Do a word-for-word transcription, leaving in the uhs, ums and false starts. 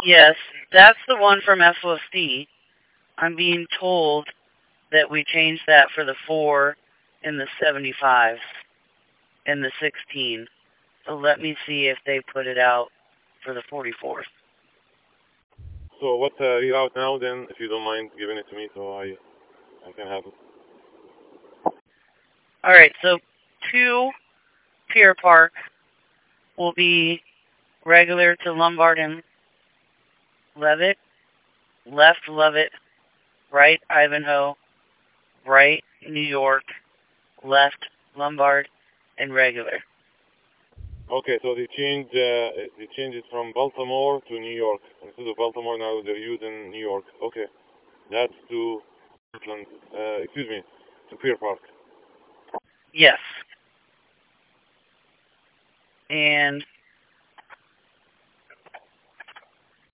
Yes, that's the one from S O S D. I'm being told that we changed that for the four and the seventy-fives and the sixteen. So let me see if they put it out for the forty-fourth. So what's uh, reroute now then, if you don't mind giving it to me so I I can have it. Alright, so two Pier Park will be regular to Lombard and Levitt, left Levitt, right Ivanhoe, right New York, left Lombard, and regular. Okay, so they changed uh, they changed it from Baltimore to New York. Instead of Baltimore now they're using New York. Okay, that's to Portland. Uh, excuse me, to Pier Park. Yes. And